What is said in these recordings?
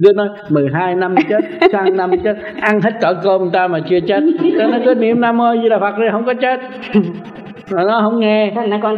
Đứa nói 12 năm chết, sang năm chết, ăn hết cỡ cơm ta mà chưa chết. Nó cứ niệm Nam Mô Di Đà Phật rồi không có chết. Mà nó không nghe.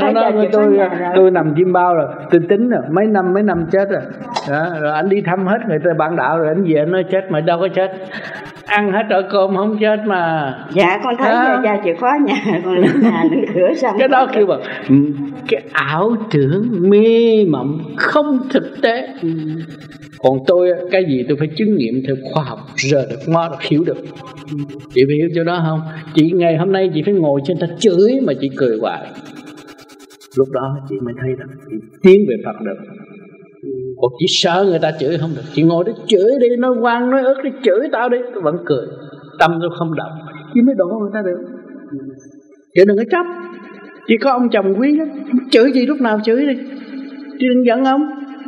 Tôi nằm chim bao rồi, tôi tính rồi, mấy năm chết rồi. Đó, rồi anh đi thăm hết người ta bạn đạo rồi anh về anh nói chết mà đâu có chết. Ăn hết cỡ cơm không chết mà. Dạ con thấy cha chìa khóa nhà con lên nhà lên cửa xong. Cái đó kêu bằng cái ảo tưởng mê mộng không thực tế. Còn tôi cái gì tôi phải chứng nghiệm theo khoa học, giờ được mò được hiểu được. Chị phải hiểu chỗ đó không? Chị ngày hôm nay chị phải ngồi trên ta chửi mà chị cười hoài. Lúc đó chị mới thấy rằng chị tiến về Phật được. Còn chị sợ người ta chửi không được. Chị ngồi đó chửi đi, nói oan nói ức đi, chửi tao đi, tôi vẫn cười. Tâm tôi không động, chị mới đổ người ta được. Chị đừng có chấp. Chỉ có ông chồng quý đó, chửi gì lúc nào chửi đi, chị đừng giận ông.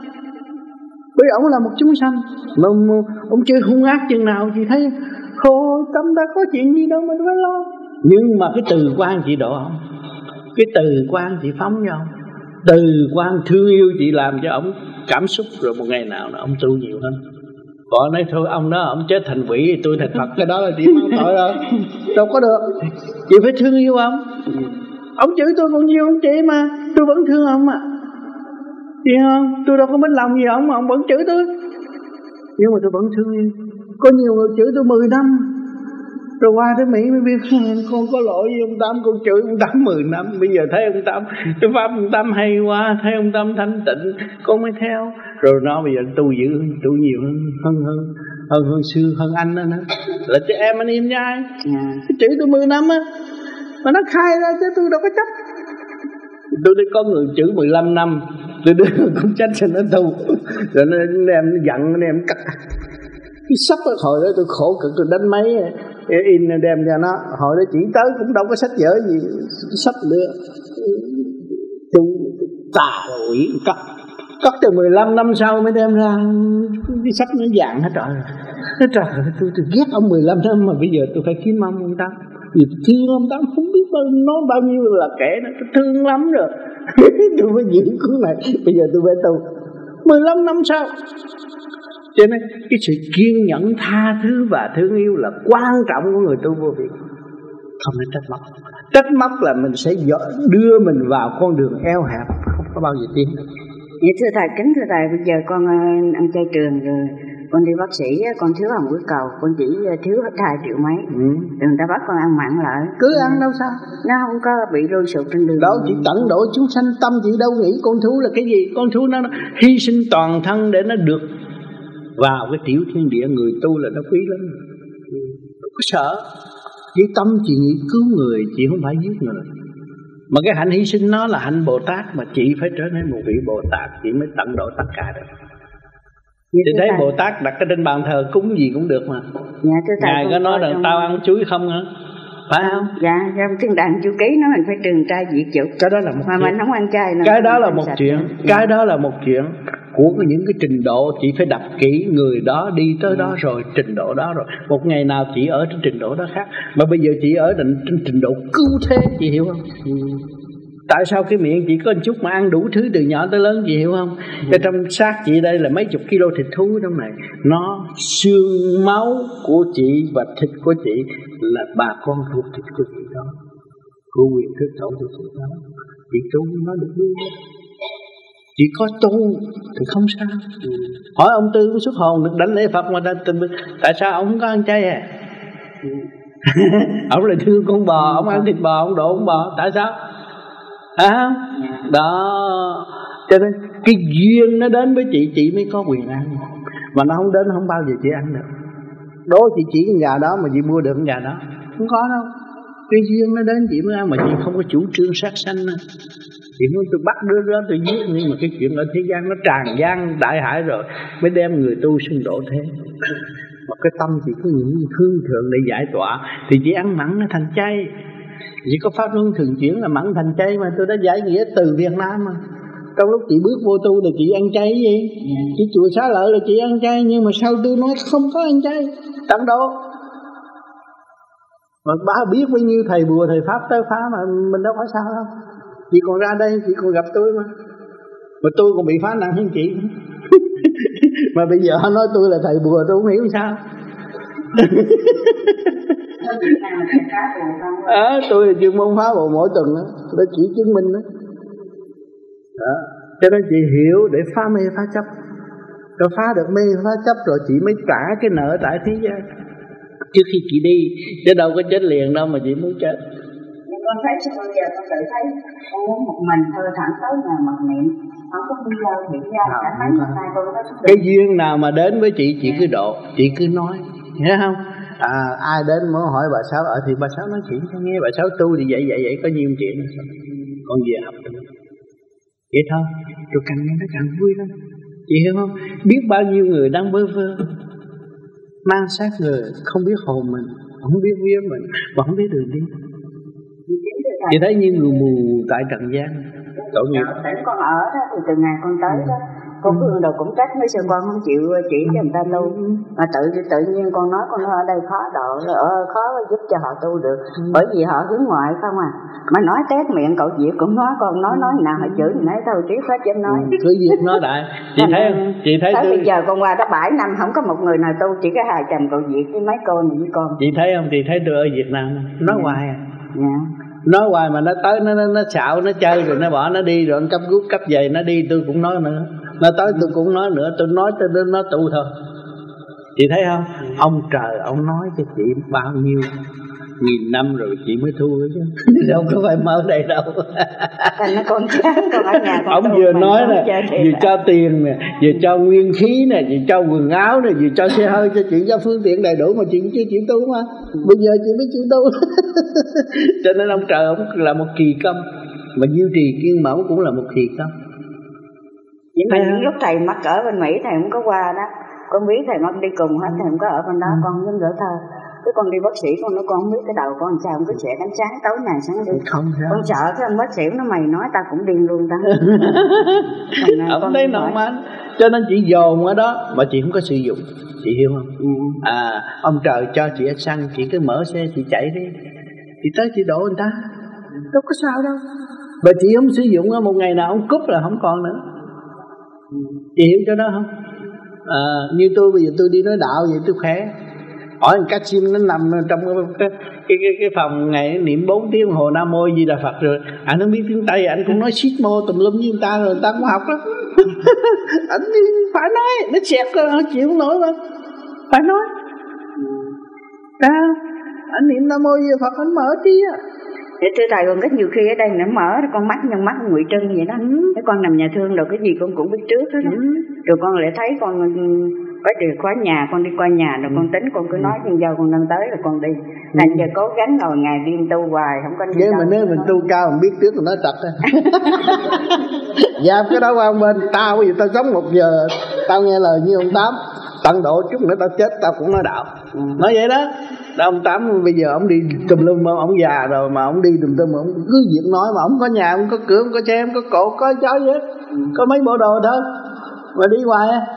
Bởi ông là một chúng sanh mà ông chơi hung ác chừng nào chị thấy khổ tâm ta có chuyện gì đâu mình phải lo. Nhưng mà cái từ quan chị độ ông, cái từ quan chị phóng cho ông, từ quan thương yêu chị làm cho ông cảm xúc. Rồi một ngày nào nó ông tu nhiều hơn. Còn nói thôi ông đó ông chết thành quỷ, tôi thành Phật, cái đó là chị mang tội rồi. Đâu có được. Chị phải thương yêu ông. Ông chửi tôi còn nhiều ông chị mà tôi vẫn thương ông mà. Hiểu không? Tôi đâu có mất lòng gì ông mà ông vẫn chửi tôi. Nhưng mà tôi vẫn thương yêu. Có nhiều người chửi tôi 10 năm rồi qua tới Mỹ mới biết con có lỗi với ông Tám, con chửi ông Tám 10 năm. Bây giờ thấy ông Tám, cái pháp ông Tám hay quá, thấy ông Tám thanh tịnh, con mới theo. Rồi nó bây giờ tu dữ, tu nhiều hơn xưa, hơn anh đó nữa. Là cho em anh im nhai. Chửi tôi 10 năm á, mà nó khai ra chứ tôi đâu có chấp. Tôi đi có người chửi 15 năm, tôi đưa con trách cho nó tu. Rồi nó em giận, nó em cắt. Cái sắp ở hồi đó tôi khổ cực, tôi đánh máy in đem cho nó. Hồi đó chỉ tới cũng đâu có sách vở gì, sắp nữa tôi tà quỷ cắt từ 15 năm sau mới đem ra. Cái sách nó dạng hết trời. Nó trời ơi, tôi ghét ông 15 năm mà bây giờ tôi phải kiếm ông Tám. Vì tôi thương ông Tám không biết nói bao nhiêu là kể nó, tôi thương lắm rồi. Tôi mới giữ cuốn này, bây giờ tôi phải tu 15 năm sau. Cho nên cái sự kiên nhẫn, tha thứ và thương yêu là quan trọng của người tu vô vi. Không nên trách móc. Trách móc là mình sẽ đưa mình vào con đường eo hẹp, không có bao giờ tiến được. Dạ thưa thầy, kính thưa thầy, bây giờ con ăn chay trường rồi, con đi bác sĩ, con thiếu hồng huyết cầu, con chỉ thiếu hết 2 triệu mấy. Người ta bắt con ăn mặn lại. Cứ ăn đâu sao? Nó không có bị rơi sụt trên đường. Đó, chị tận độ chúng sanh, tâm chị đâu nghĩ con thú là cái gì. Con thú nó hy sinh toàn thân để nó được vào cái tiểu thiên địa. Người tu là nó quý lắm, không có sợ. Chỉ tâm chị nghĩ cứu người, chị không phải giết người. Mà cái hạnh hy sinh nó là hạnh Bồ Tát, mà chị phải trở nên một vị Bồ Tát, chị mới tận độ tất cả được. Chị thấy Bồ Tát đặt cái trên bàn thờ cúng gì cũng được mà. Ngài có nói rằng tao ăn chuối không hả? Phải không? Dạ, trên đàn chu ký nó mình phải trường trai diệt dục. Cái đó là một mà chuyện. Mình không ăn chay. Cái đó là một chuyện. Cái đó là một chuyện của những cái trình độ. Chị phải đọc kỹ người đó đi tới đó rồi, trình độ đó rồi. Một ngày nào chị ở trên trình độ đó khác. Mà bây giờ chị ở trên trình độ cứu thế, chị hiểu không? Tại sao cái miệng chị có một chút mà ăn đủ thứ từ nhỏ tới lớn, chị hiểu không? Cái trong xác chị đây là mấy chục kilo thịt thú trong này. Nó xương máu của chị và thịt của chị là bà con ruột thịt của chị đó, của quyền thức tổ của chị đó. Chị tu nó được đi. Chị có tu thì không sao. Hỏi ông Tư xuất hồn được đánh lễ Phật mà tại sao ông không có ăn chay à? Ông lại thương con bò, ông ăn thịt bò, ông độ con bò, tại sao? Hả? Đó. Cho nên cái duyên nó đến với chị mới có quyền ăn. Mà nó không đến không bao giờ chị ăn được. Đố chị chỉ cái nhà đó mà chị mua được cái nhà đó, không có đâu. Cái duyên nó đến chị mới ăn. Mà chị không có chủ trương sát sanh. Chị muốn tôi bắt đứa đó tôi giết. Nhưng mà cái chuyện ở thế gian nó tràn gian đại hải rồi, mới đem người tu xung độ thế. Mà cái tâm chị có những hương thượng để giải tỏa, thì chị ăn mặn nó thành chay. Chỉ có pháp luân thường chuyển là mặn thành chay. Mà tôi đã giải nghĩa từ Việt Nam mà. Trong lúc chị bước vô tu là chị ăn chay gì? Chị chùa Xá Lợi là chị ăn chay. Nhưng mà sau tôi nói không có ăn chay, tận độ. Mà ba biết bao nhiêu thầy bùa thầy pháp tới phá mà mình đâu phải sao đâu. Chị còn ra đây, chị còn gặp tôi mà tôi còn bị phá nặng hơn chị. Mà bây giờ họ nói tôi là thầy bùa, tôi không hiểu sao. Tôi là chuyên môn phá bùa mỗi tuần đó, tôi chỉ chứng minh đó. Cho nên chị hiểu để phá mê phá chấp. Rồi phá được mê phá chấp rồi chị mới trả cái nợ tại thế gian. Trước khi chị đi, chứ đâu có chết liền đâu mà chị muốn chết. Con thấy sao bây giờ con tự thấy con muốn một mình thôi, thẳng tới nhà mặc niệm, không có đi đâu hiện ra cả mấy ngày nay con thấy cái duyên nào mà đến với chị cứ độ, chị cứ nói, hiểu không? Ai đến mới hỏi bà Sáu thì bà Sáu nói chuyện cho nghe, bà Sáu tu thì vậy có nhiều chuyện con về học được. Vậy thôi, rồi càng nghe nó càng vui lắm. Chị hiểu không? Biết bao nhiêu người đang bơ vơ, mang xác người, không biết hồn mình, không biết vía mình, mà không biết đường đi. Chị thấy như người mù tại trần gian, tội nghiệp. Tỉnh con ở đó thì từ ngày con tới đó, con Phương đồ cũng trách mấy sư con không chịu chỉ cho người ta tu, mà tự nhiên con nói ở đây khó độ, khó giúp cho họ tu được, bởi vì họ hướng ngoại không à. Mà nói tét miệng cậu Diệp cũng nói, con nói nào họ chửi nãy thôi trí hết chứ nói. Cứ việc nói đại. Chị thấy không? Chị thấy tới bây giờ con qua đó 7 năm không có một người nào tu, chỉ có hai chồng cậu Diệp với mấy cô này với con. Chị thấy không? Chị thấy tôi ở Việt Nam nói hoài à. Nói hoài mà nó tới nó xạo, nó chơi rồi nó bỏ nó đi, rồi nó cấp guốc cấp giày nó đi, tôi cũng nói nữa. Nó tới tôi cũng nói nữa, tôi nói tới nó tu thôi. Chị thấy không? Ông trời ông nói cho chị bao nhiêu nghìn năm rồi chị mới thu chứ đâu có phải mở đây đâu. Nó con chán, con ở nhà con ông vừa nói nè, vừa cho tiền nè, vừa cho nguyên khí nè, vừa cho quần áo nè, vừa cho xe hơi cho chị, cho phương tiện đầy đủ mà chị chưa chịu tu mà. Bây giờ chị mới chịu tu. Cho nên ông trời ông là một kỳ công, mà duy trì kiên mẫu cũng là một kỳ công. Nhưng mà những lúc thầy mắc ở bên Mỹ thầy không có qua đó, con biết thầy mắc đi cùng hết, thầy không có ở bên đó, con giống gửi thơ. Cái con đi bác sĩ con nói con không biết cái đầu con làm sao, con cứ sẽ đánh sáng tối này sáng đi. Không sao. Con sợ cái ông bác sĩ nó mày nói ta cũng điên luôn ta. Ông thấy ngon man. Cho nên chị dồn ở đó mà chị không có sử dụng, chị hiểu không? Ông trời cho chị ở xăng, chị cứ mở xe chị chạy đi, chị tới chị đổ người ta, đâu có sao đâu. Và chị không sử dụng, một ngày nào ông cúp là không còn nữa. Chị hiểu cho đó không? Như tôi bây giờ tôi đi nói đạo vậy tôi khỏe. Hỏi một cách chim nó nằm trong cái phòng ngày niệm 4 tiếng hồ Nam Mô Di Đà Phật rồi anh không biết tiếng Tây, anh cũng nói xít mô tùm lum với người ta rồi người ta cũng học đó. Anh phải nói, nó xẹt rồi họ chịu không nổi mà phải nói. Anh niệm Nam Mô Di Đà Phật anh mở tí á. Để thưa thầy, còn rất nhiều khi ở đây nó mở con mắt nhân mắt Ngụy Trân vậy đó. Cái con nằm nhà thương rồi cái gì con cũng biết trước hết đó. Rồi con lại thấy con có chìa khóa nhà, con đi qua nhà rồi con tính con cứ nói con dâu con đang tới rồi con đi. Thành giờ cố gắng ngồi ngày đêm tu hoài không có đi đâu. Mà nếu mình tu cao mình biết trước rồi nó trật á. Dạp cái đó qua bên tao, bây giờ tao sống 1 giờ tao nghe lời như ông Tám, tận độ chút nữa tao chết tao cũng nói đạo. Nói vậy đó. Ông Tám bây giờ ông đi tùm lum, ông già rồi mà ông đi tùm lum, ông cứ việc nói mà ông có nhà, ông có cửa, ông có xe, ông có cột, có chó gì hết, có mấy bộ đồ thôi mà đi hoài á.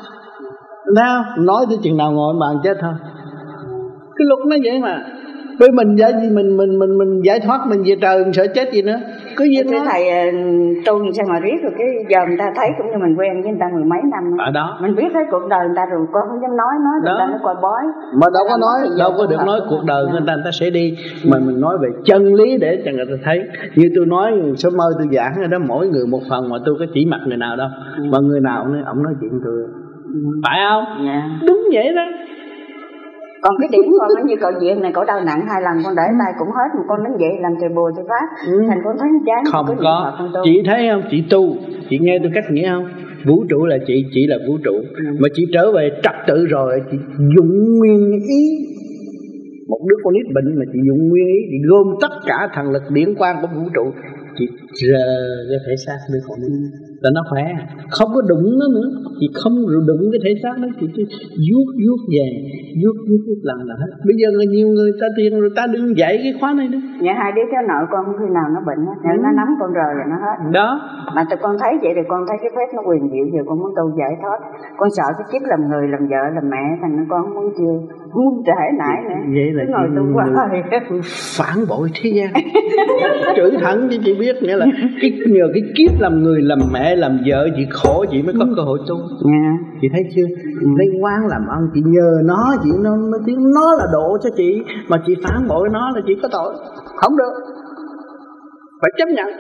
Nào nói tới chừng nào ngồi bàn chết thôi. Cái luật nó vậy mà. Với mình giải gì mình giải thoát mình về trời, mình sợ chết gì nữa. Cứ gì nữa. Thầy tu sao mà riết rồi cái giờ người ta thấy cũng như mình quen với người ta 10 mấy năm. Ở đó. Mình biết thấy cuộc đời người ta rồi con không dám nói người ta nó coi bói. Mà đâu có nói, đâu có được nói cuộc đời người ta sẽ đi. Mà mình nói về chân lý để cho người ta thấy. Như tôi nói số mơ tôi giảng ở đó, mỗi người một phần mà tôi có chỉ mặt người nào đâu. Mà người nào ông nói chuyện tôi. Phải không? Đúng vậy đó. Còn cái điểm con nó như cậu Diện này, cậu đau nặng 2 lần con để tay cũng hết, mà con đến vậy làm trời bùa trời phát. Thành con thấy chán. Không có. Chị thấy không? Chị tu, chị nghe tôi cách nghĩa không? Vũ trụ là chị là vũ trụ. Mà chị trở về trật tự rồi, chị dụng nguyên ý. Một đứa con nít bệnh mà chị dụng nguyên ý, chị gom tất cả thần lực điển quang của vũ trụ, chị rờ cái thể xác đứa con nít là nó khỏe, không có đụng nó nữa. Chị không đụng cái thể xác đó, chị chỉ vuốt về, vuốt lần là hết. Bây giờ nhiều người ta tiền rồi ta đừng dạy cái khóa này nữa. Nhà 2 đứa cháu nội con khi nào nó bệnh hết, nó nắm con rồi là nó hết. Đó. Mà tụi con thấy vậy thì con thấy cái phép nó quyền diệu, giờ con muốn tu giải thoát. Con sợ cái kiếp làm người, làm vợ, làm mẹ, thành nó con không muốn chưa. muôn trễ nải nữa. Vậy là ngồi tung qua phản bội thế gian. Chữ thẳng chứ chị biết, nghĩa là nhờ cái kiếp làm người, làm mẹ, làm vợ chị khổ, chị mới có cơ hội tu. Chị thấy chưa? Lấy quán làm ăn, chị nhờ nó, chị nó tiếng nó là độ cho chị, mà chị phản bội nó là chị có tội. Không được, phải chấp nhận.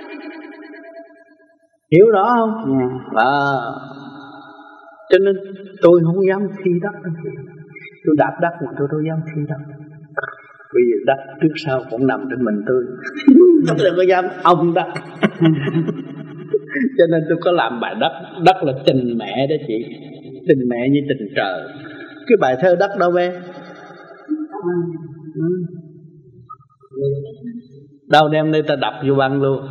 Hiểu rõ không? Cho nên tôi không dám thi đất. Tôi đạp đất mà tôi đâu dám thi đất. Bây giờ đất trước sau cũng nằm trên mình tôi. Tôi đừng có dám ông đất. Cho nên tôi có làm bài đất. Đất là tình mẹ đó chị. Tình mẹ như tình trời. Cái bài thơ đất đâu bé? Đâu đem đây ta đọc vô băng luôn.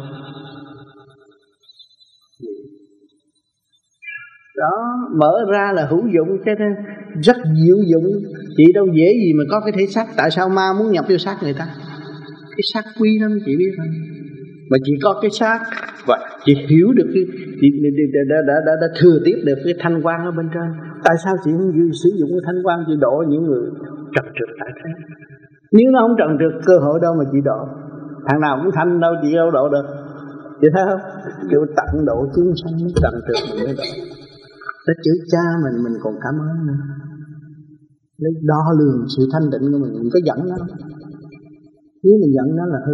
Đó, mở ra là hữu dụng, cho nên rất diệu dụng. Chị đâu dễ gì mà có cái thể xác. Tại sao ma muốn nhập vô xác người ta? Cái xác quý lắm chị biết không? Mà chị có cái xác và chị hiểu được cái, chị đã thừa tiếp được cái thanh quan ở bên trên. Tại sao chị không sử dụng cái thanh quan chị độ những người trần trượt tại thế? Nếu nó không trần trượt, cơ hội đâu mà chị độ. Thằng nào cũng thanh đâu, chị đâu độ được. Chị thấy không? Kêu tận độ chúng sanh trần trượt mình mới độ. Cái chữ cha mình còn cảm ơn nữa. Lấy đo lường sự thanh định của mình có giận nó. Nếu mình giận nó là hư.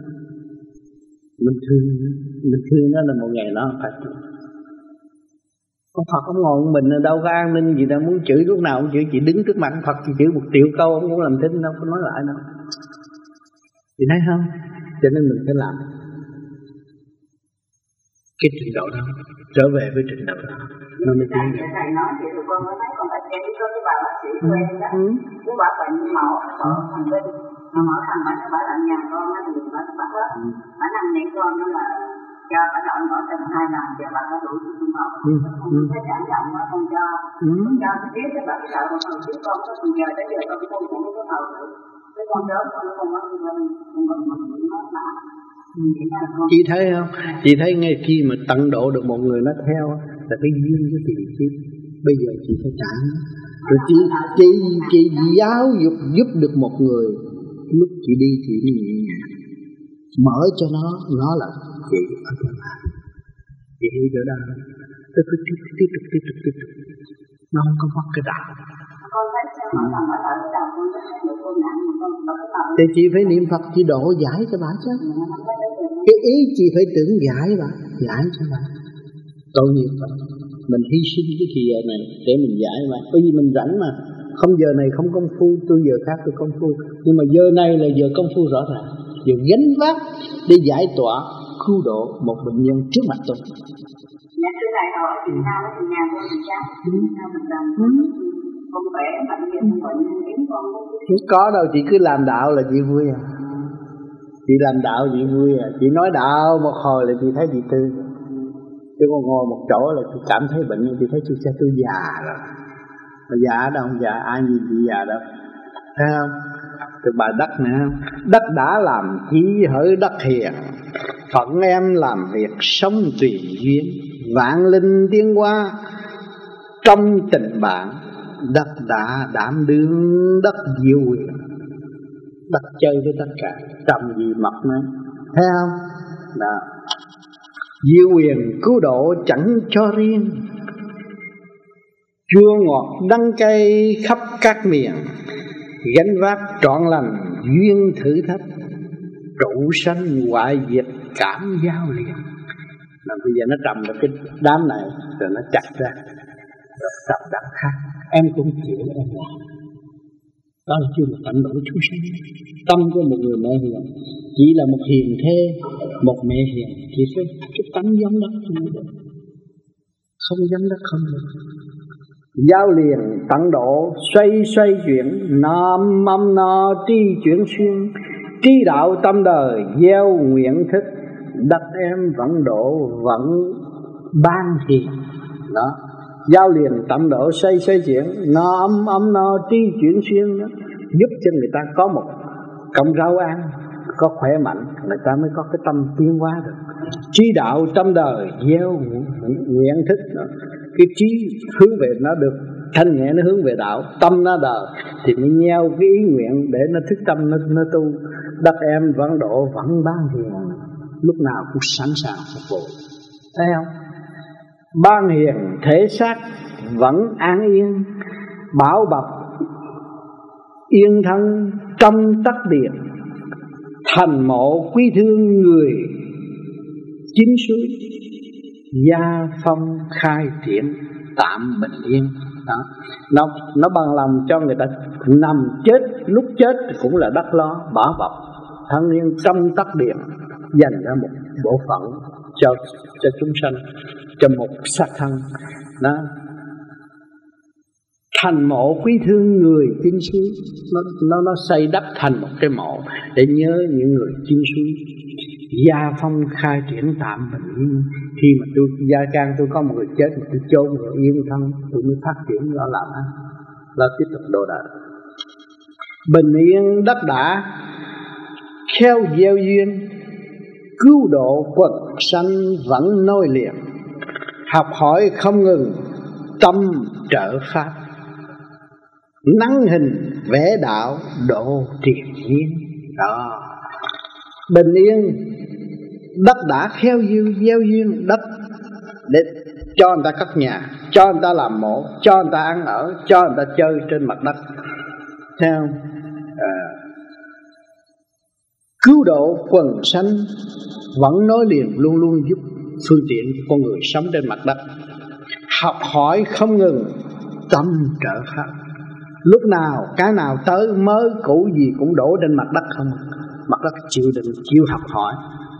Mình thương nó là một ngày nó phải. Con Phật ông ngồi mình đâu có an ninh gì đâu, muốn chửi lúc nào cũng chửi. Chị đứng trước mặt Phật chị chửi 1 triệu câu, ông cũng làm thinh đâu có nói lại đâu. Chị thấy không? Cho nên mình phải làm cái trình độ đó, trở về với trình độ đó. Nó mới tiến được. Thầy nói vậy rồi con mới thấy con phải kể cho cái bà bác sĩ của em đó. Cứ bà bệnh mổ thằng Vinh, mà mổ thằng bà nó bảo là nhà con nó thì bà bắt hết. Bà nằm nãy con nó là cho bà nội mổ tầm 2 lần giờ bà có đủ chịu mổ. Cái cảm động nó không cho cái biết cái bà cái sợ con hồi trước con có từ giờ tới giờ con không có cái hậu nữa. Cái con đớn con nó không có gì đâu, mình mất mà. Chị thấy không? Chị thấy ngay khi mà tận độ được một người nó theo là cái duyên của chị chứ. Bây giờ chị phải trả. Rồi chị giáo dục giúp được một người. Lúc chị đi chị mở cho nó là chị ở trong này. Chị hiểu chỗ đó. Tôi cứ tiếp tục. Nó không có mất cái đạo. Thì chị phải niệm Phật, chị độ giải cho bà chứ. Cái ý chị phải tưởng giải bà, giải cho bà. Tội nghiệp bà. Mình hy sinh cái thời giờ này để mình giải bà. Bởi vì mình rảnh mà. Không giờ này không công phu, tôi giờ khác tôi công phu. Nhưng mà giờ này là giờ công phu rõ ràng. Giờ gánh vác để giải tỏa, cứu độ một bệnh nhân trước mặt tôi. Nhà thưa thầy hỏi thì sao thì nhà tôi thì sao? Mình làm con khỏe, bệnh nhân bệnh kiếm con. Không có đâu, chị cứ làm đạo là chị vui à. Chị làm đạo chị vui à. Chị nói đạo một hồi là chị thấy chị tư. Chứ còn ngồi một chỗ là chị cảm thấy bệnh, chị thấy tôi già rồi. Mà già đâu không già, ai nhìn chị già đâu. Thấy không? Từ bài đất nè, đất đã làm chí hỡi đất hiền, phận em làm việc sống tùy duyên, vạn linh tiến qua trong tình bạn. Đất đã đảm đương đất diệu quyền, đất chơi với tất cả, trồng gì mập nữa. Thấy không? Đó. Diệu quyền cứu độ chẳng cho riêng, chua ngọt đắng cay khắp các miền, gánh vác trọn lành duyên thử thách, trụ sanh hoại diệt cảm giao liền. Là bây giờ nó trầm được cái đám này rồi nó chặt ra, rồi trầm đám khác. Em cũng chịu em làm. Đó là chưa một tận độ chúng sanh. Tâm của một người mẹ hiền chỉ là một hiền thê, một mẹ hiền chỉ phải cái tánh giống đất không được, không giống đất không được. Giao liền tận độ xoay chuyển, nam mâm no tri chuyển xuyên, tri đạo tâm đời gieo nguyện thức, đất em vẫn độ vẫn ban hiền. Đó, giao liền tận độ xoay chuyển, nam ấm no tri chuyển xuyên đó, giúp cho người ta có một cọng rau ăn, có khỏe mạnh, người ta mới có cái tâm tiến hóa được. Trí đạo tâm đời gieo nguyện thức đó. Cái trí hướng về nó được thanh nhẹ nó hướng về đạo, tâm nó đời thì mới gieo cái ý nguyện để nó thức tâm, nó tu. Đất em vẫn độ vẫn ban hiền, lúc nào cũng sẵn sàng phục vụ, thấy không? Ban hiền thể xác vẫn an yên, bảo bọc yên thân trong tắc điện, thành mộ quý thương người chính suối, gia phong khai triển tạm bình yên. Đó. Nó bằng lòng cho người ta nằm chết, lúc chết cũng là đắc lo, bảo bọc thân yên trong tắc điện, dành ra một bộ phận cho chúng sanh, cho một xác thân. Đó. Thành mộ quý thương người chính suối, nó xây đắp thành một cái mộ để nhớ những người chính suối. Gia phong khai triển tạm bình yên, khi mà tôi gia can tôi có một người chết mà tôi chôn rồi yên thân, tôi mới phát triển lo làm ăn, lo tiếp tục đồ đạc. Bình yên đất đã khéo gieo duyên, cứu độ quần sanh vẫn nối liền, học hỏi không ngừng tâm trợ pháp, nắng hình vẽ đạo độ triền nhiên. Đó, bình yên đất đã khéo gieo duyên, đất để cho người ta cất nhà, cho người ta làm mộ, cho người ta ăn ở, cho người ta chơi trên mặt đất. Theo cứu độ quần sanh vẫn nối liền, luôn luôn giúp phương tiện cho con người sống trên mặt đất. Học hỏi không ngừng tâm trợ pháp, lúc nào cái nào tới mới cũ gì cũng đổ trên mặt đất không. Mặt đất chịu đựng, chịu học hỏi,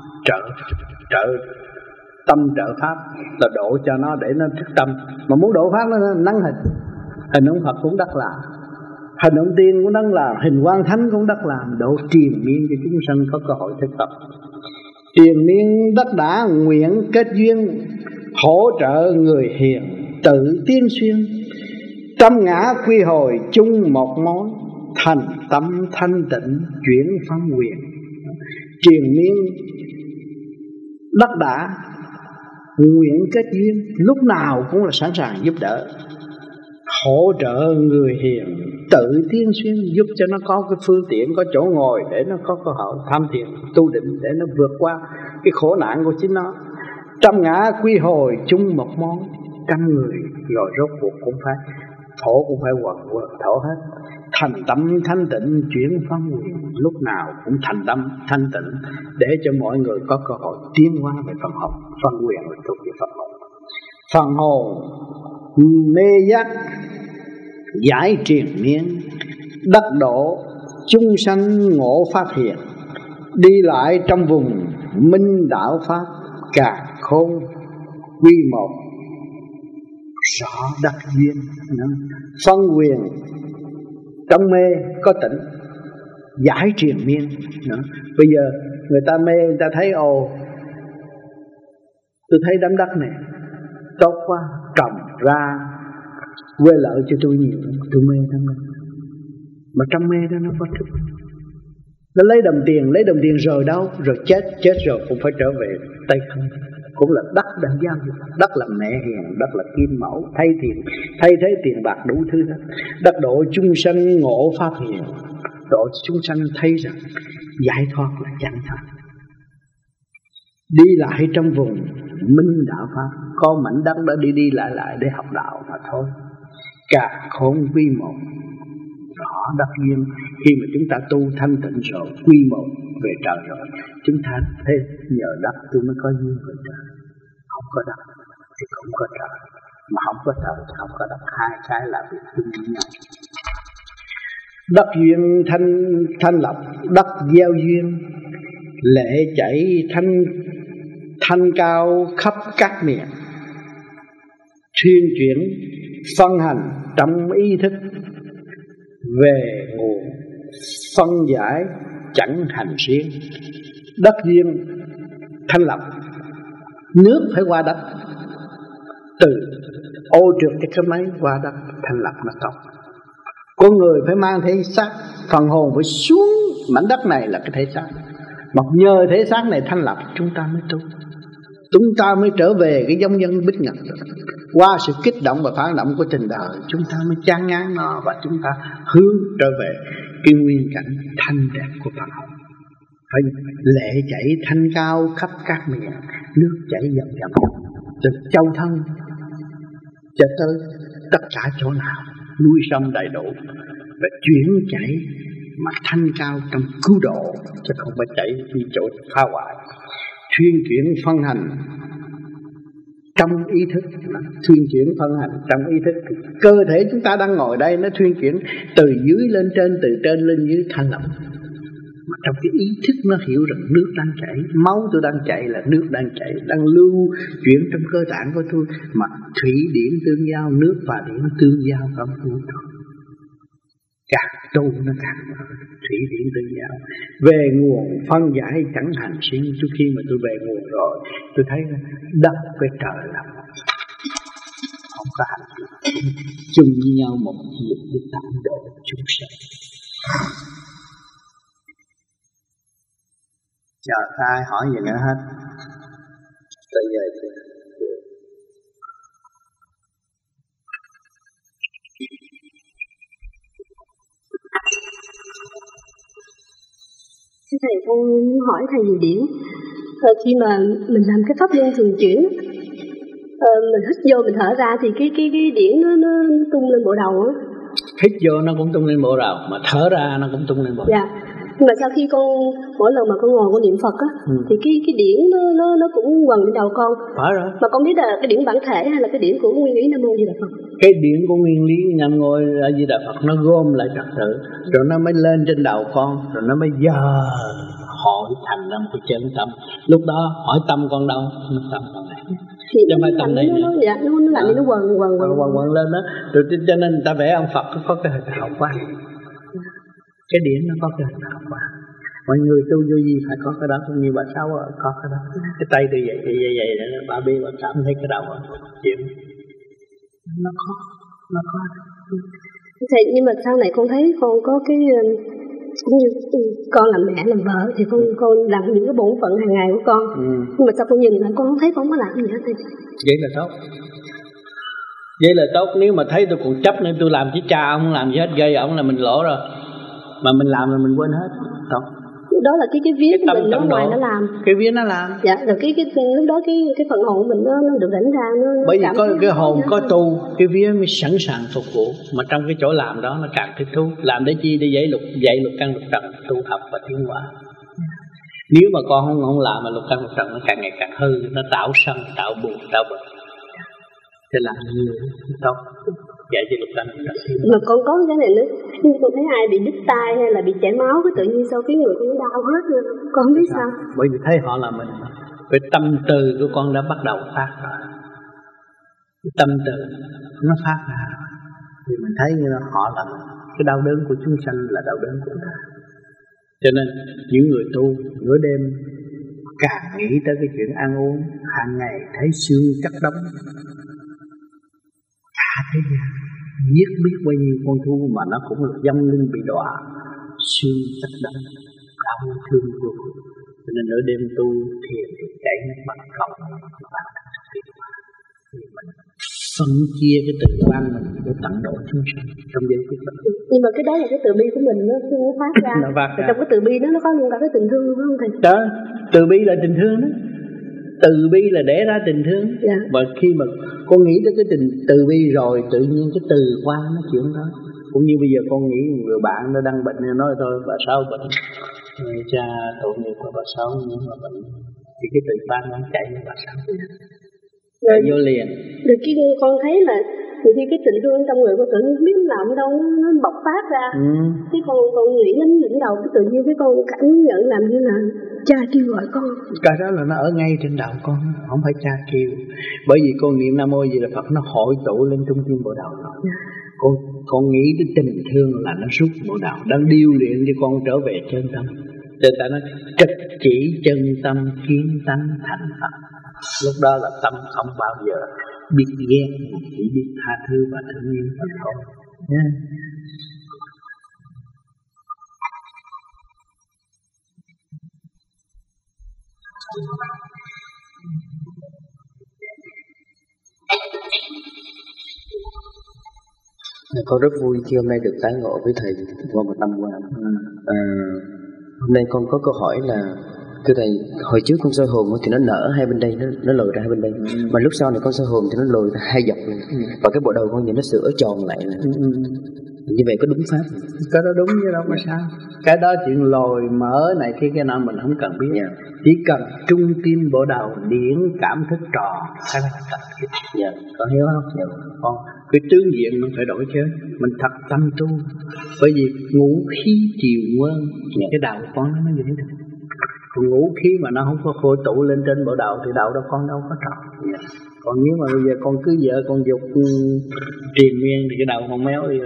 trợ tâm trợ pháp là độ cho nó để nó thức tâm. Mà muốn độ pháp nó nắng hình ông Phật cũng đắc làm, hình ông Tiên cũng đắc làm, hình Quan Thánh cũng đắc làm, độ triền miên cho chúng sanh có cơ hội thực tập. Triền miên đất đã nguyện kết duyên, hỗ trợ người hiền tự tiến xuyên, trăm ngã quy hồi chung một mối, thành tâm thanh tịnh chuyển phong quyền. Triền miên đất đã nguyện kết duyên, lúc nào cũng là sẵn sàng giúp đỡ, hỗ trợ người hiền tự tiến xuyên, giúp cho nó có cái phương tiện, có chỗ ngồi để nó có cơ hội tham thiền tu định, để nó vượt qua cái khổ nạn của chính nó. Trăm ngã quy hồi chung một món, trăm người rồi rốt cuộc cũng phải thổ, cũng phải quần thổ hết. Thành tâm thanh tịnh chuyển phong quyền, lúc nào cũng thành tâm thanh tịnh để cho mọi người có cơ hội tiến hóa về phần hồn. Phần quyền là thuộc về phần hồn. Phần hồn mê giác giải triền miên, đắc độ chung sanh ngộ pháp hiện, đi lại trong vùng minh đạo pháp, cả khôn quy một rõ đắc duyên. Phân quyền trong mê có tỉnh, giải triền miên. Bây giờ người ta mê, người ta thấy ồ, tôi thấy đám đất này tốt quá, trồng ra quê lợi cho tôi nhiều, tôi mê đám đất. Mà trong mê đó nó có thức, nó lấy đồng tiền rồi đâu, rồi chết rồi cũng phải trở về tay không. Cũng là đất đang giao dịch, đất là mẹ hiền, đất là kim mẫu, thay thế tiền bạc đủ thứ hết. Đất độ chúng sanh ngộ pháp hiền, độ chúng sanh thấy rằng giải thoát là chẳng thật. Đi lại trong vùng minh đạo pháp, có mảnh đất đã đi lại để học đạo mà thôi. Cả khôn quy một rõ đắc duyên. Khi mà chúng ta tu thanh tịnh rồi, quy một về trời rồi, chúng ta thấy nhờ đất tôi mới có duyên về trời. Không có đất thì không có trời, mà không có trời thì không có đất. Hai cái là việc tương với nhau. Đất duyên thanh lập, đất gieo duyên, lệ chảy thanh cao khắp các miền, thuyên chuyển phân hành trong ý thức, về nguồn phân giải chẳng hành riêng. Đất duyên thanh lập, nước phải qua đất, từ ô trượt cái máy qua đất thanh lập nó tốt. Con người phải mang thể xác, phần hồn phải xuống mảnh đất này là cái thể xác, mà nhờ thể xác này thanh lập chúng ta mới tu. chúng ta mới trở về cái giống nhân Bích Ngọc. Qua sự kích động và phản động của tình đời, chúng ta mới chán ngán nó và chúng ta hướng trở về cái nguyên cảnh thanh đẹp của Phật học. Phải lệ chảy thanh cao khắp các miền, nước chảy dòng dòng từ châu thân cho tới tất cả chỗ nào núi sông đầy đủ, và chuyển chảy mà thanh cao trong cứu độ, chứ không phải chảy đi chỗ phá hoại. Thuyên chuyển phân hành trong ý thức, thuyên chuyển phân hành trong ý thức. Cơ thể chúng ta đang ngồi đây nó thuyên chuyển từ dưới lên trên, từ trên lên dưới thanh lọc. Mà trong cái ý thức nó hiểu rằng nước đang chảy, máu tôi đang chạy là nước đang chảy, đang lưu chuyển trong cơ tạng của tôi. Mà thủy điển tương giao, nước và điển tương giao trong vũ trụ. Càng tu nó càng thủy điển tương giao. Về nguồn phân giải chẳng hành sinh. Trước khi mà tôi về nguồn rồi, tôi thấy đất với trời là không có hành chung với nhau một việc để tận độ chúng sanh. Chờ ai hỏi gì nữa hết. Tới giờ thì thầy, con hỏi thầy về điển. Khi mà mình làm cái pháp luân thường chuyển, mình hít vô mình thở ra thì cái điển nó tung lên bộ đầu á. Hít vô nó cũng tung lên bộ đầu, mà thở ra nó cũng tung lên bộ đầu. Dạ. Nhưng mà sau khi con mỗi lần mà con ngồi con niệm Phật á, thì cái điển nó cũng quần lên đầu con. Phải rồi. Mà con biết là cái điển bản thể hay là cái điển của nguyên lý Nam Mô Di Đà Phật? Cái điển của nguyên lý Nam Mô Di Đà Phật nó gom lại trật tự, rồi nó mới lên trên đầu con, rồi nó mới dời hội thành ra một cái chân tâm. Lúc đó hỏi tâm con đâu? Nó tâm con này. Thì chứ không phải tâm đây nữa. Dạ, nó làm như nó quần lên đó. Rồi cho nên người ta vẽ ông Phật có cái hình hậu quang. Cái điển nó có cái hình hậu quang. Mọi người tu vô gì phải có cái đó, cũng như bà Sáu có cái đó. Cái tay tôi vậy bà biết bà cảm thấy cái đầu chuyện nó có. Thầy, nhưng mà sau này con thấy con có cái cũng như con làm mẹ làm vợ thì con làm những cái bổn phận hàng ngày của con. Nhưng mà sao con nhìn lại con không thấy con có làm gì hết thầy? Vậy là tốt. Vậy là tốt. Nếu mà thấy tôi còn chấp nên tôi làm chứ cha ông không làm gì hết, gây ổng là mình lỗ rồi. Mà mình làm là mình quên hết. Tốt. Đó là cái vía của mình nó ngoài nó làm. Cái vía nó làm. Dạ, rồi cái lúc đó cái phần hồn của mình nó được đánh ra nó. Bởi vì có cái hồn có tu, cái vía mới sẵn sàng phục vụ. Mà trong cái chỗ làm đó nó càng thích thú. Làm để chi? Để dạy lục căn lục trần, tu học và tiến hóa. Nếu mà con không làm mà lục căn lục trần nó càng ngày càng hư, nó tạo sân, tạo buồn, tạo bệnh. Thế là nhiều tốt. Dạy cho lục căn lục trần. Mà con có cái này nữa, nhưng con thấy ai bị đứt tay hay là bị chảy máu cái tự nhiên sau cái người con đau hết rồi. Con không biết sao. Bởi vì thấy họ là mình. Cái tâm từ của con đã bắt đầu phát ra. Cái tâm từ nó phát ra. Thì mình thấy như là họ là mình. Cái đau đớn của chúng sanh là đau đớn của ta. Cho nên những người tu nửa đêm càng nghĩ tới cái chuyện ăn uống, hàng ngày thấy xương chất đóng. Cả thế gian giết biết bao nhiêu con thú mà nó cũng là dâm linh bị đọa, xương chất đóng, đau thương vô cùng. Cho nên nửa đêm tu thiền thì chảy nước mắt cầu thì mình phân chia cái tự quan mình để tận độ chúng sanh trong giây phút đó. Nhưng mà cái đó là cái từ bi của mình nó phát ra. Nó phát ra. Trong cái từ bi nó có luôn cả cái tình thương phải không thầy? Đó, từ bi là tình thương đó. Từ bi là để ra tình thương. Dạ. Và khi mà con nghĩ tới cái tình từ bi rồi, tự nhiên cái từ quan nó chuyển đó. Cũng như bây giờ con nghĩ người bạn nó đang bệnh, nói thôi bà Sáu bệnh, cha tội nghiệp của bà Sáu nhưng mà bệnh, thì cái từ quan nó chạy với bà Sáu. Rồi vô liền. Rồi cái con thấy là từ khi cái tình thương trong người con tự nhiên biết làm đâu nó bộc phát ra. Cái con nghĩ đến đỉnh đầu cái tự nhiên cái con cảm nhận làm như là cha kêu gọi con. Cái đó là nó ở ngay trên đầu con, không phải cha kêu. Bởi vì con niệm Nam Mô Di Đà Phật nó hội tụ lên trung tâm bộ đầu rồi. Con nghĩ cái tình thương là nó rút bộ đầu, đang điêu luyện cho con trở về chân tâm. Nên ta nói trực chỉ chân tâm kiến tánh thành Phật. Lúc đó là tâm không bao giờ biết ghét, chỉ biết tha thứ và thương yêu Phật thôi. Con rất vui khi hôm nay được tái ngộ với thầy qua một năm qua. Hôm nay con có câu hỏi là thưa thầy, hồi trước con soi hồn thì nó nở hai bên đây, nó lồi ra hai bên đây, mà lúc sau này con soi hồn thì nó lồi ra hai dọc lên, và cái bộ đầu con nhìn nó sửa tròn lại. Như vậy có đúng pháp? Cái đó đúng chứ đâu có sao. Cái đó chuyện lồi mở này cái nào mình không cần biết. Chỉ cần trung tim bộ đầu điển cảm thức tròn, cái đó là tập. Con hiểu không? Con cái tướng diện mình phải đổi chứ. Mình thật tâm tu. Bởi vì ngũ khí chiều nguyên, cái đầu con nó mới dễ được. Còn ngũ khí mà nó không có khôi tụ lên trên bộ đầu thì đầu đó con đâu có tròn. Còn nếu mà bây giờ con cứ vợ con dục triền miên thì cái đầu con méo đi.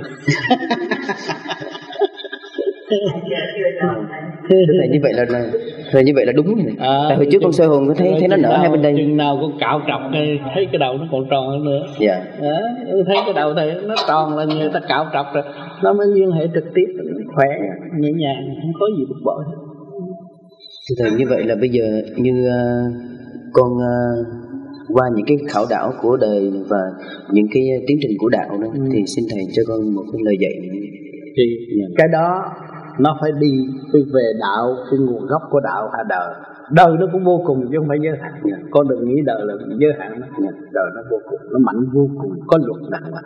Thầy như vậy là đúng rồi. Tại hồi trước con soi hồn có thấy nó nở hai bên đây. Chừng nào con cạo trọc thấy cái đầu nó còn tròn hơn nữa. Thấy cái đầu thầy nó tròn là người ta cạo trọc rồi nó mới liên hệ trực tiếp, khỏe nhẹ nhàng, không có gì bực bội. Thầy như vậy là bây giờ như con qua những cái khảo đảo của đời và những cái tiến trình của đạo đó, thì xin thầy cho con một cái lời dạy. Thì cái đó nó phải đi về đạo, cái nguồn gốc của đạo là đời. Đời nó cũng vô cùng chứ không phải giới hạn. Con đừng nghĩ đời là giới hạn. Đời nó vô cùng, nó mạnh vô cùng, có luật nặng mà.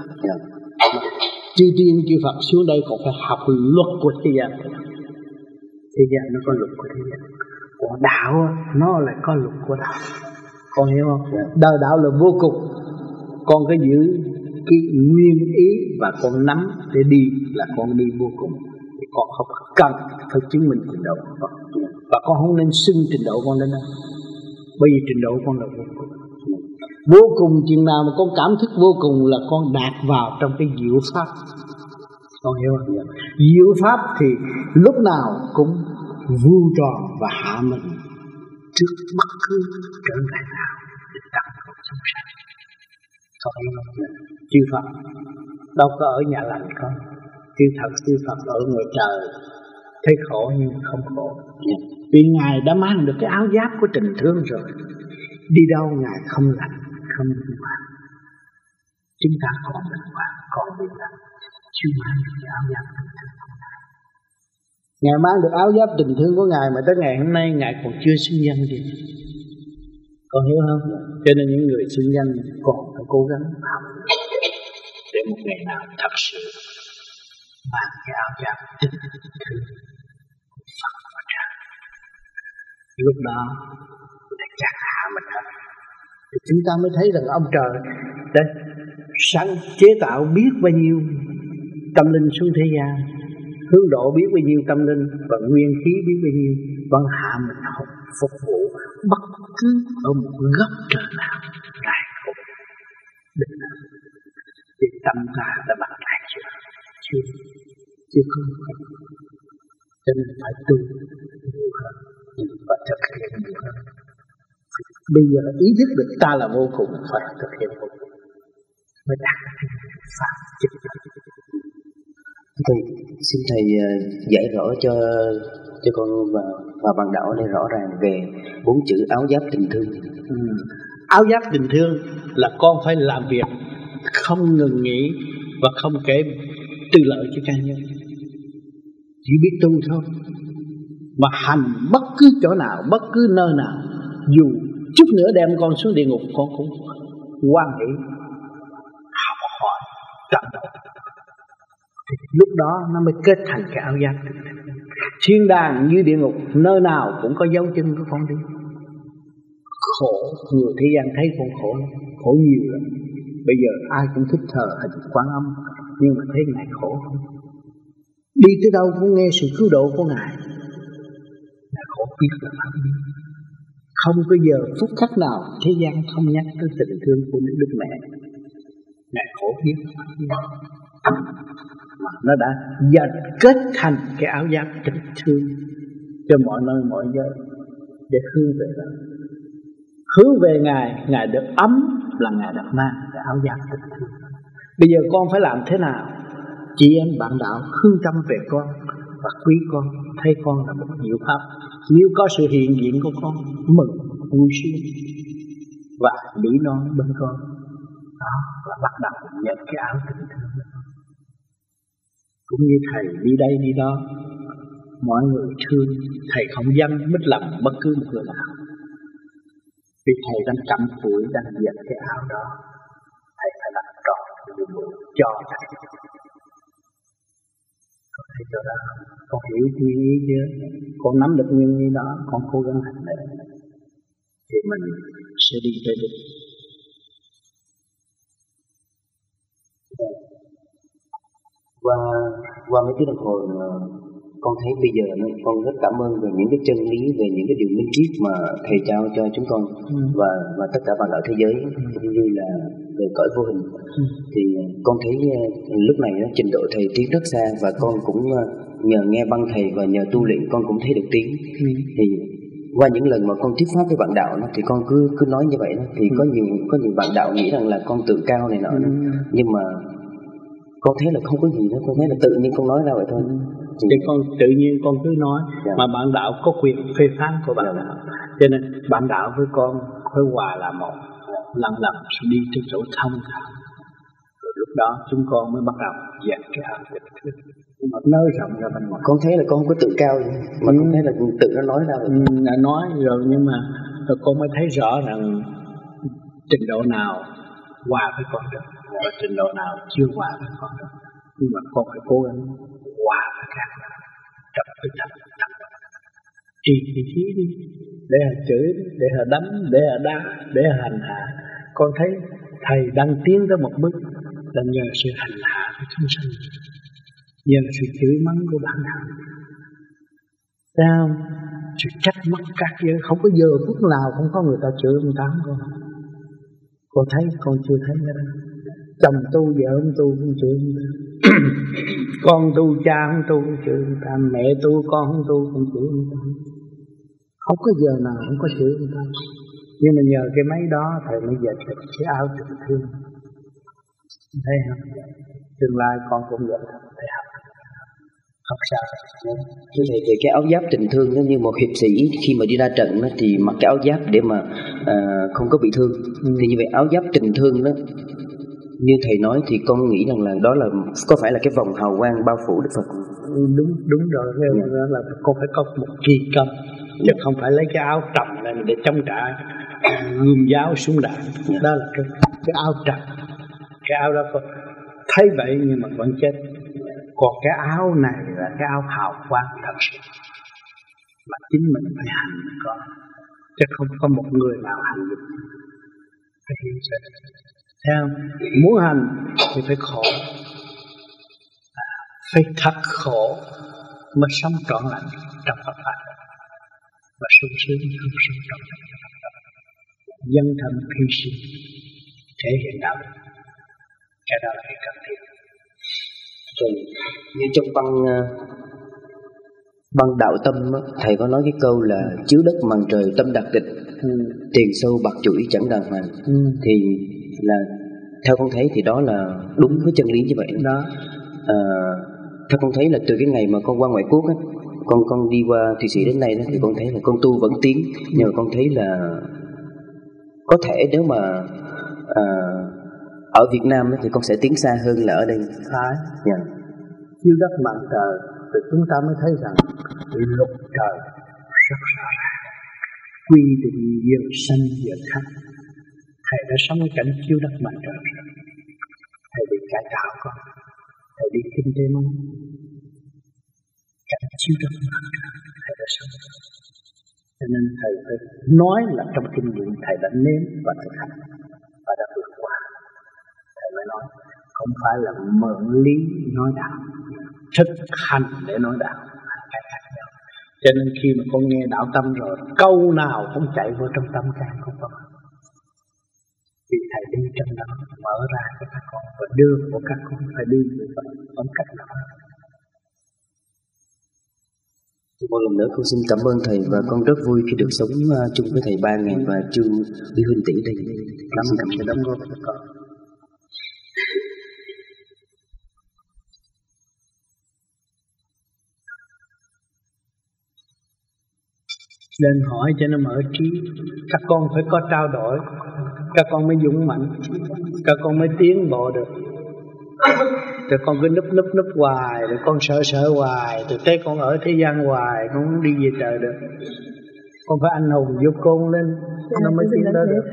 Chư tiên chư Phật xuống đây còn phải học luật của thế gian. Thế gian nó có luật của thế gian. Còn đạo nó lại có luật của đạo. Con hiểu không? Đời đạo là vô cùng. Con cứ giữ cái nguyên ý và con nắm để đi là con đi vô cùng. Thì con không cần phải chứng minh trình độ của con. Và con không nên xưng trình độ con lên đó. Bởi vì trình độ con là vô cùng. Vô cùng chừng nào mà con cảm thức vô cùng là con đạt vào trong cái diệu pháp. Con hiểu không? Diệu pháp thì lúc nào cũng vu tròn và hạ mình trước bất cứ trở ngại nào để tặng cuộc sống sạch. Con hiểu không? Chư Phật đâu có ở nhà lành không? Chư Phật ở ngoài trời thấy khổ nhưng không khổ. Vì Ngài đã mang được cái áo giáp của tình thương rồi. Đi đâu Ngài không lạnh, không bình hoạn. Chúng ta còn bình hoạn, còn bình lạnh, chưa mang được cái áo giáp tình thương của Ngài. Ngài mang được áo giáp tình thương của Ngài mà tới ngày hôm nay Ngài còn chưa xưng danh gì. Con hiểu không? Cho nên những người xưng danh còn phải cố gắng học để một ngày nào thật sự mang cái áo giáp tình thương của Phật và Cha. Lúc đó để chặt hạ mình hết. Thì chúng ta mới thấy rằng ông trời đấy sẵn chế tạo biết bao nhiêu tâm linh xuống thế gian, hướng độ biết bao nhiêu tâm linh và nguyên khí biết bao nhiêu, vẫn hạ mình học phục vụ bất cứ ở một góc trời nào đại khổ định nào. Thì tâm ta đã bắt lại chưa có cho nên phải tu nhiều hơn và thực hiện nhiều hơn. Bây giờ ý thức được ta là vô cùng, phải thực hiện vô cùng mới đạt được pháp chức. Thầy xin thầy giải rõ cho con và bạn đạo này rõ ràng về 4 chữ áo giáp tình thương. Áo giáp tình thương là con phải làm việc không ngừng nghỉ và không kể tư lợi cho cá nhân, chỉ biết tu thôi. Mà hành bất cứ chỗ nào, bất cứ nơi nào, dù chút nữa đem con xuống địa ngục, con cũng hoan hỷ học hỏi trận đấu. Thì lúc đó nó mới kết thành cái áo giáp. Thiên đàng như địa ngục, nơi nào cũng có dấu chân của con đi. Khổ, người thế gian thấy con khổ nhiều lắm. Bây giờ ai cũng thích thờ Hình Quán Âm, nhưng mà thấy Ngài khổ không? Đi tới đâu cũng nghe sự cứu độ của Ngài. Ngài khổ biết là phải đi. Không có giờ phút khắc nào thế gian không nhắc tới tình thương của Đức Mẹ. Ngài khổ biết là phải đi. Mà nó đã kết thành cái áo giáp tình thương cho mọi nơi mọi giới để hướng về đó. Hướng về Ngài được ấm là Ngài được mang cái áo giáp tình thương. Bây giờ con phải làm thế nào? Chị em bạn đạo hướng tâm về con và quý con, thấy con là một diệu pháp. Nếu có sự hiện diện của con, mừng, vui sướng và nỉ non bên con. Đó là bắt đầu nhận cái áo tình thương. cũng như thầy đi đây đi đó, mọi người thương thầy, không dám mít lòng bất cứ một người nào, vì thầy đang cặm cụi, đang dệt cái áo đó, thầy phải làm tròn cái nhiệm vụ cho thầy. Con thấy chỗ đó, con hiểu nguyên ý chưa? Con nắm được nguyên ý đó, con cố gắng hành để thì mình sẽ đi tới đích. Qua mấy tiếng đồng hồ con thấy bây giờ con rất cảm ơn về những cái chân lý, về những cái điều minh triết mà thầy trao cho chúng con và tất cả bạn đạo thế giới, cũng như là về cõi vô hình. Thì con thấy lúc này trình độ thầy tiến rất xa, và con cũng nhờ nghe băng thầy và nhờ tu luyện con cũng thấy được tiến. Thì qua những lần mà con thuyết pháp với bạn đạo thì con cứ nói như vậy thì có nhiều bạn đạo nghĩ rằng là con tự cao này nọ, nhưng mà con thấy là không có gì nữa, con thấy là tự nhiên con nói ra vậy thôi. Thì con tự nhiên con cứ nói, mà bạn đạo có quyền phê phán của bạn đạo, cho nên bạn đạo với con phải hòa là một, lần sẽ đi trên chỗ thông thạo. Rồi lúc đó chúng con mới bắt đầu dẹp cái ảo tịch thức, mà nới rộng ra bên ngoài. Con thấy là con không có tự cao gì, mà con thấy là tự nó nói ra vậy. Đã nói rồi, nhưng mà rồi con mới thấy rõ rằng trình độ nào hòa với con được và trình độ nào chưa hòa với con được. Nhưng mà con phải cố gắng hòa với các bạn trong cái thật. Trì thì khí đi, để họ chửi, để họ đánh, để họ đá, để họ hành hạ. Con thấy thầy đang tiến tới một bước là nhờ sự hành hạ của chúng sanh, nhờ sự chửi mắng của bản thân. Sao? Sự trách móc các giới, không có giờ phút nào không có người ta chửi người ta con. Con thấy, con chưa thấy cái đó. Chồng tu, vợ không tu cũng chửi người ta. Con tu, cha không tu cũng chửi người ta. Mẹ tu, con không tu cũng chửi người ta. Không có giờ nào không có chửi người ta. Nhưng mà nhờ cái máy đó thầy mới dệt được cái áo tình thương. Thấy không? Tương lai con cũng vậy thôi, thầy học. Không sao. Thưa thầy, về cái áo giáp tình thương nó như một hiệp sĩ khi mà đi ra trận thì mặc cái áo giáp để mà không có bị thương. Thì như vậy áo giáp tình thương đó, như thầy nói thì con nghĩ rằng là đó là có phải là cái vòng hào quang bao phủ Đức Phật? Đúng rồi, đó là con phải có một kỳ công, chứ không phải lấy cái áo trầm lên để chống trả gươm giáo súng đạn. Đó là cái áo trầm. Cái áo đó con thấy vậy nhưng mà vẫn chết. Còn cái áo này là cái áo hào quang thật sự, mà chính mình phải hành mới có, chứ không có một người nào hành được. Phải hiểu sự. Theo muốn hành thì phải khổ, phải thật khổ mới sống trọn lành trong Phật pháp, và sung sướng không sống trọn lành trong Phật pháp. Dân thân hy sinh thể hiện đạo đức, cái đó là cái cần thiết. Rồi, như trong băng đạo tâm thầy có nói cái câu là chiếu đất màn trời tâm đặc tịch, tiền sâu bạc chuỗi chẳng đàng hoàng. Thì là theo con thấy thì đó là đúng với chân lý như vậy đó. Theo con thấy là từ cái ngày mà con qua ngoại quốc á, con đi qua Thụy Sĩ đến nay đó, thì con thấy là con tu vẫn tiến, nhưng mà con thấy là có thể nếu mà ở Việt Nam thì con sẽ tiến xa hơn là ở đây. Chiếu đất màn trời thì chúng ta mới thấy rằng luật trời rất rõ ràng, quy định giờ sanh giờ khác. Thầy đã sống ở cảnh chiếu đất màn trời rồi. Thầy đi cải tạo con, thầy đi kinh tế mong, cảnh chiếu đất màn trời thầy đã sống. Cho nên thầy phải nói là trong kinh nghiệm thầy đã nếm và thực hành và đã vượt qua. Thầy mới nói không phải là mượn lý nói đạo, thực hành để nói đạo, cái khác nhau. Cho nên khi mà con nghe đạo tâm rồi, câu nào cũng chạy vào trong tâm can của con. Vì thầy đi trong đó mở ra cho các con và đưa của các con phải đi bằng cách nào. Một lần nữa con xin cảm ơn thầy, và con rất vui khi được sống chung với thầy 3 ngày và chưa đi huynh tỷ đây. Cảm ơn sự đóng góp của các con. Nên hỏi cho nó mở trí. Các con phải có trao đổi, các con mới dũng mạnh, các con mới tiến bộ được. Rồi con cứ núp hoài, rồi con sợ hoài, rồi tới con ở thế gian hoài, con không đi về trời được. Con phải anh hùng giúp con lên, nó mới tiến tới được.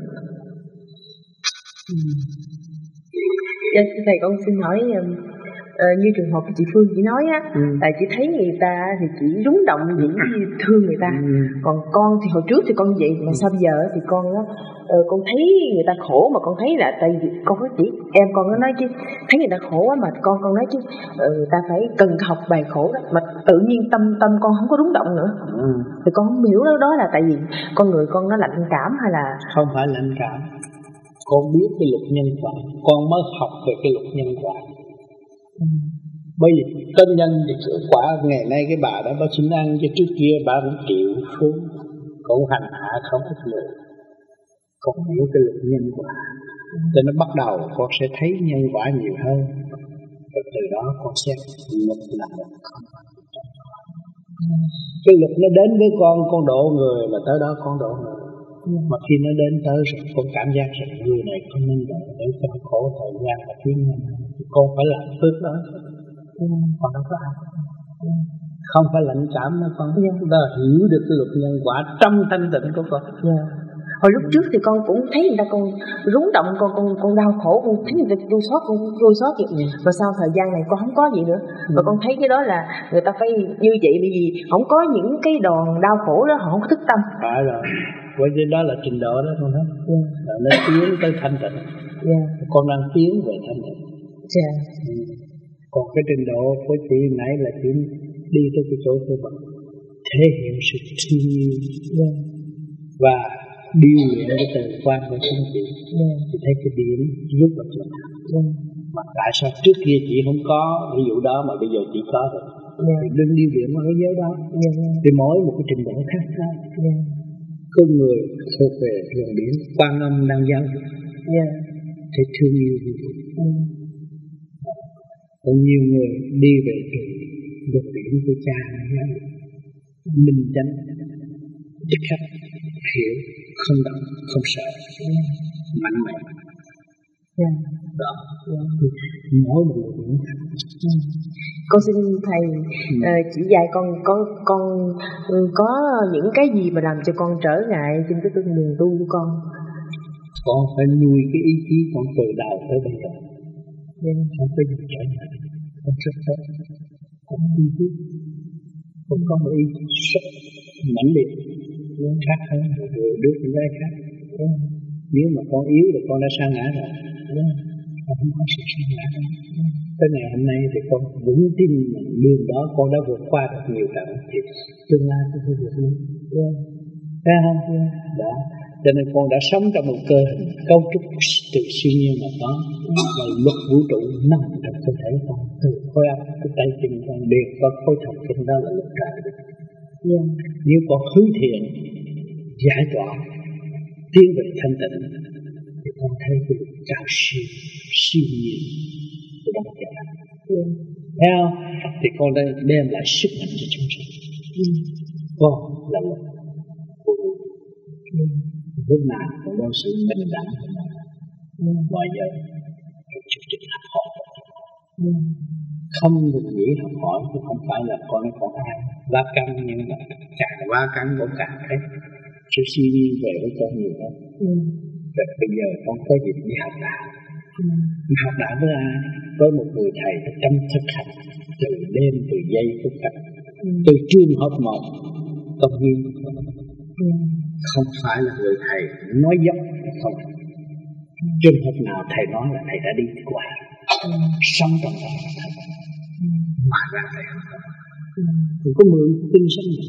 Dạ, thầy con xin hỏi như trường hợp chị Phương chị nói á, tại chị thấy người ta thì chị rúng động dĩ thương người ta, còn con thì hồi trước thì con vậy, mà sao bây giờ thì con á con thấy người ta khổ mà con thấy là tại vì con có chỉ em con nó nói chứ thấy người ta khổ quá mà con nói chứ người ta phải cần học bài khổ đó, mà tự nhiên tâm con không có rúng động nữa. Thì con không hiểu đó là tại vì con người con nó lạnh cảm hay là không phải lạnh cảm. Con biết cái luật nhân quả, con mới học về cái luật nhân quả. Bởi vì tân nhân thì quả ngày nay cái bà đó bà xin ăn, cho trước kia bà cũng chịu xuống, cũng hành hạ không ít người. Con hiểu cái luật nhân quả, cho nó bắt đầu con sẽ thấy nhân quả nhiều hơn. Rồi từ đó con sẽ luật là một không. Cái luật nó đến với con độ người là tới đó con độ người. Mà khi nó đến tới rồi con cảm giác rằng người này không nên độ để cho khổ thời gian và tiến nhanh, thì con phải làm phước đó. Còn đâu có ai không phải lạnh cảm nữa con. Ta hiểu được cái luật nhân quả trong thanh tịnh của con. Hồi lúc trước thì con cũng thấy người ta con rúng động, con đau khổ, con thấy người ta đau xót vậy. Mà sau thời gian này con không có gì nữa. Và con thấy cái đó là người ta phải như vậy, bởi vì không có những cái đòn đau khổ đó họ không có thức tâm. Phải rồi, bởi vì đó là trình độ đó con thấy. Là nó tiến tới thanh tịnh. Con đang tiến về thanh tịnh. Còn cái trình độ của chị nãy là chị đi tới cái chỗ của bạn thể hiện sự thương yêu và điều luyện cái từ quan của chính chị. Chị thấy cái điểm rất là chuẩn. Mà tại sao trước kia chị không có ví dụ đó mà bây giờ chị có rồi? Thì đừng điều luyện ở cái giới đó. Thì mỗi một cái trình độ khác nhau. Có người thuộc về luồng điển Quan Âm đang giáo dục, thấy thương yêu như vậy. Còn nhiều người đi về luồng điển của cha giáo dục minh chánh, tức khắc hiểu, không động, không sợ, mạnh mẽ. Đó, mỗi một luồng điển khác. Con xin thầy chỉ dạy con có những cái gì mà làm cho con trở ngại trên cái con đường tu của con. Con phải nuôi cái ý chí con từ đầu tới bây giờ. Không có gì trở ngại, con rất tốt, con ý chí, con có một ý chí rất mãnh liệt, khác hơn người đứa con gái khác. Nếu mà con yếu thì con đã sa ngã rồi, con không có sự sa ngã đâu. Tới ngày hôm nay thì con vững tin đường đó con đã vượt qua được nhiều trận, thì tương lai con sẽ vượt lên. Thấy không? Đó. Cho nên con đã sống trong một cơ hình cấu trúc từ siêu nhiên mà có, và luật vũ trụ nằm trong cơ thể con, từ khối óc tới tay chân con đều có khối thần kinh, đó là luật trời. Nếu con hướng thiện giải tỏa tiến về thanh tịnh thì con thấy cái luật cao siêu nhiên của đấng Cha. Thấy không? Thì con đây đem lại sức mạnh cho chúng sinh. Con là một phụ nữ, lúc nào cũng có sự bình đẳng mọi giờ trong chương trình học hỏi. Không được nghĩ học hỏi thì không phải là con nó còn ai lá căng, nhưng mà càng quá căng cũng càng thấy sự suy nhiên về với con nhiều hơn. Rồi bây giờ con có dịp đi học đạo. Học đạo với ai? Với một người thầy trong thực hành từ đêm, từ giây phút khắc, từ trường hợp một công hiến. Không phải là người thầy nói dốc không. Trường hợp nào thầy nói là thầy đã đi qua, sống trong đó là thầy mà ra thầy không có. Đừng có mượn tinh sống nữa,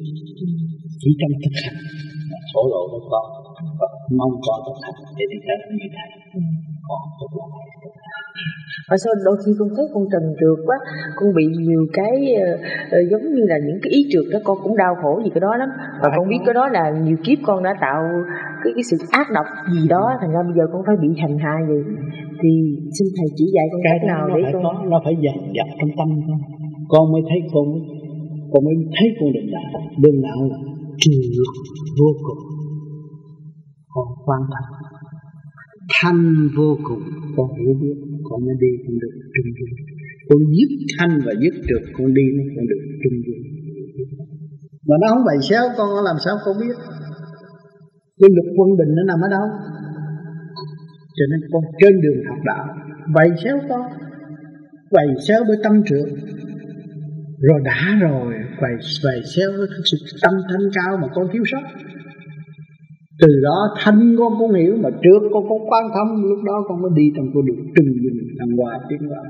chỉ trong thực hành mà thổ lộ với con và mong con thực hành để đi tới như thầy. Còn tốt là thầy. Và sau đôi khi con thấy con trần trượt quá, con bị nhiều cái giống như là những cái ý trượt đó, con cũng đau khổ vì cái đó lắm. Và con biết cái đó là nhiều kiếp con đã tạo cái sự ác độc gì đó, thành ra bây giờ con phải bị hành hạ vậy. Thì xin thầy chỉ dạy con cách nào để con có, nó phải dần dần trong tâm con mới thấy con mới thấy con đường đạo là trượt vô cùng. Con quan trọng thanh vô cùng, con hiểu biết, con mới đi con được trung dung. Con dứt thanh và dứt trượt, con đi nó con được trung dung. Mà nó không bày xéo con làm sao con biết cái luật quân bình nó nằm ở đâu. Cho nên con trên đường học đạo bày xéo con, bày xéo với tâm trượt rồi đã rồi bày xéo với sự tâm thanh cao mà con thiếu sót. Từ đó thanh con cũng hiểu, mà trước con cũng quan tâm, lúc đó con mới đi trong con đường trừng dung thăng hoa tiến hóa.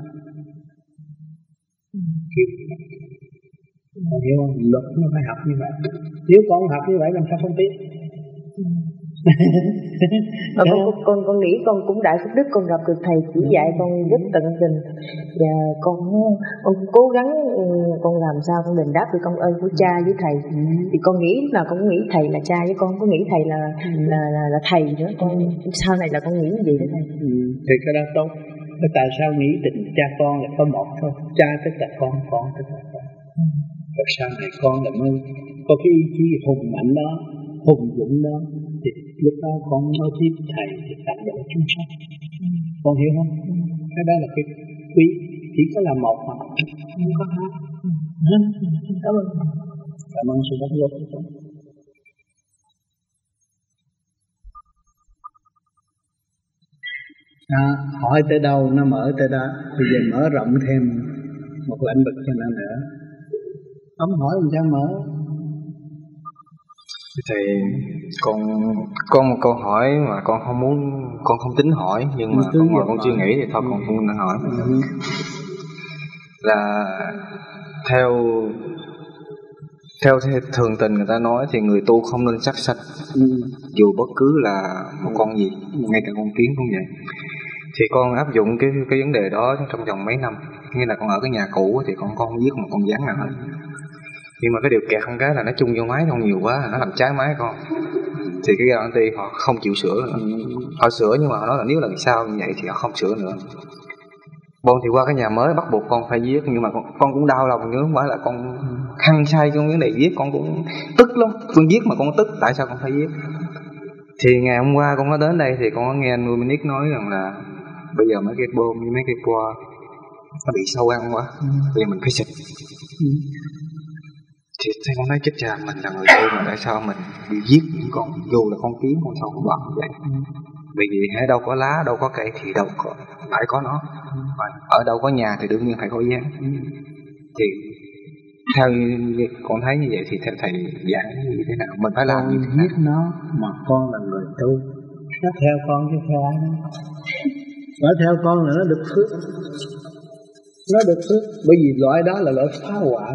Con hiểu không? Luật nó phải học như vậy. Nếu con học như vậy làm sao không biết? Con nghĩ con cũng đại phước đức, con gặp được thầy chỉ dạy con rất tận tình, và con cố gắng con làm sao con đền đáp được công ơn của cha với thầy. Thì con nghĩ lúc nào con cũng nghĩ thầy là cha, với con có nghĩ thầy là thầy nữa. Con sau này là con nghĩ như vậy đó thầy. Thì cái đó tốt. Thế tại sao nghĩ tình cha con là có một thôi? Cha tức là con tức là con. Rồi sau này con là mới có cái ý chí hùng mạnh đó, hùng dũng đó, thì lúc đó con nói tiếp thầy thì tận độ chúng sanh. Con hiểu không? Cái đó là cái quý, chỉ có là một mà không có hai. Cảm ơn sự đóng góp của con. Hỏi tới đâu nó mở tới đó. Bây giờ mở rộng thêm một lĩnh vực cho nó nữa. Ông hỏi làm sao mở? Thì con một câu hỏi mà con không tính hỏi, nhưng mà con chưa nghĩ thì thôi con cũng nên hỏi. Là theo thường tình người ta nói thì người tu không nên sát sanh, dù bất cứ là một con gì, ngay cả con kiến cũng vậy. Thì con áp dụng cái vấn đề đó trong vòng mấy năm. Nghĩa là con ở cái nhà cũ thì con không giết một con gián nào hết. Nhưng mà cái điều kẹt con cái là nó chung vô máy con nhiều quá, nó làm cháy máy con. Thì cái guarantee họ không chịu sửa nữa. Họ sửa nhưng mà họ nói là nếu lần sau như vậy thì họ không sửa nữa. Bon thì qua cái nhà mới bắt buộc con phải viết, nhưng mà con cũng đau lòng nữa, không phải là con hăng say trong vấn đề viết, con cũng tức lắm. Con viết mà con tức, tại sao con phải viết? Thì ngày hôm qua con có đến đây thì con có nghe anh Dominic nói rằng là bây giờ mấy cái bom với mấy cái qua nó bị sâu ăn quá, bây giờ mình phải xịt. Thì con nói chết cha, mình là người tu mà tại sao mình bị giết những con, dù là con kiến con sâu con bọ vậy? Bởi vì đâu có lá, đâu có cây thì đâu có phải có nó. Ở đâu có nhà thì đương nhiên phải có gián. Thì theo con thấy như vậy thì theo thầy giảng như thế nào, mình phải làm như thế nào? Giết nó mà con là người tu, nó theo con chứ theo ai? Nó theo con là nó được phước, nó được phước. Bởi vì loại đó là loại phá hoại.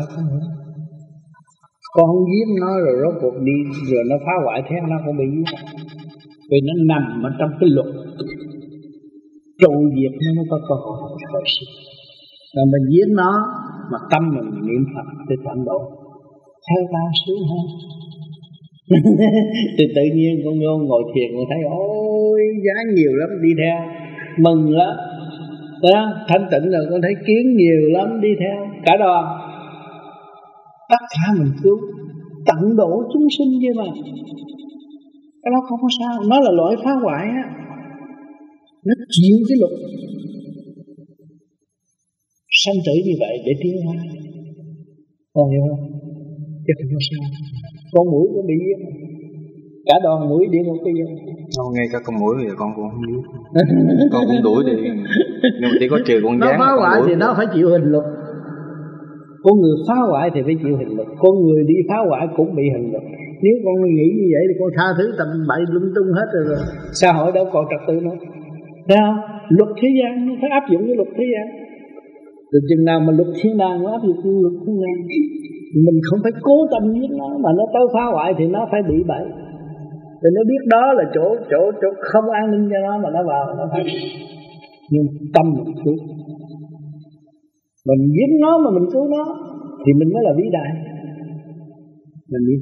Con không giết nó rồi rốt cuộc đi rồi nó phá hoại theo nó không bị giết, vì nó nằm ở trong cái luật trụ diệt, nó mới có cơ hội hồi sinh. Rồi mình giết nó mà tâm mình niệm Phật để tận độ, theo ta sướng hơn. Thì tự nhiên con vô ngồi thiền con thấy ôi giá nhiều lắm đi theo, mừng lắm đó. Thanh tịnh rồi con thấy kiến nhiều lắm đi theo cả đoàn, tất cả mình cứu tận độ chúng sinh chứ mà. Cái đó không có sao, nó là loại phá hoại á, nó chịu cái luật sanh tử như vậy để tiến hóa. Con hiểu không? Chứ không có sao. Con mũi có bị giết, cả đoàn mũi địa ngục bây giờ. Ngay cả con mũi bây giờ con cũng không biết. Con cũng đuổi đi, nhưng mà chỉ có trừ con gián. Nó phá hoại thì nó phải chịu hình luật. Con người phá hoại thì phải chịu hình luật, con người đi phá hoại cũng bị hình luật. Nếu con nghĩ như vậy thì con tha thứ tầm bậy lung tung hết rồi, xã hội đâu còn trật tự nữa. Thấy không? Luật thế gian nó phải áp dụng cái luật thế gian. Từ chừng nào mà luật thiên đàng nó áp dụng cái luật thiên đàng, mình không phải cố tâm giết nó, mà nó tới phá hoại thì nó phải bị bậy. Thì nó biết đó là chỗ không an ninh cho nó mà nó vào nó phải. Nhưng tâm mình cứu, mình giết nó mà mình cứu nó thì mình mới là vĩ đại. Mình biết,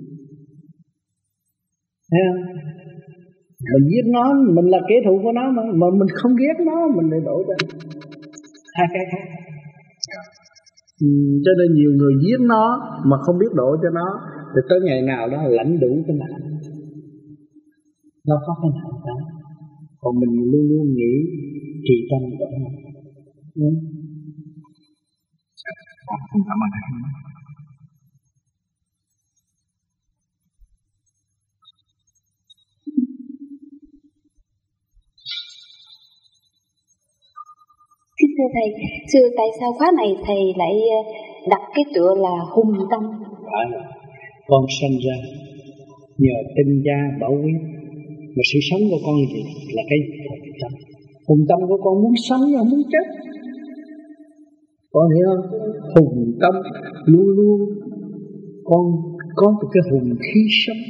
thấy không? Mình giết nó, mình là kẻ thù của nó mà mình không ghét nó, mình lại đổ ra hai cái khác. Cho nên nhiều người giết nó mà không biết độ cho nó, thì tới ngày nào đó lãnh đủ cái nạn, nó có cái nạn đó. Còn mình luôn luôn nghĩ trì tâm đó. Cảm ơn thầy. Kính thưa thầy, xưa tại sao khóa này thầy lại đặt cái tựa là hùng tâm? Phải là con sinh ra nhờ tinh cha bảo quyết, mà sự sống của con gì là cái hùng tâm. Hùng tâm của con muốn sống và muốn chết, con hiểu không? Hùng tâm luôn luôn con có một cái hùng khí sống,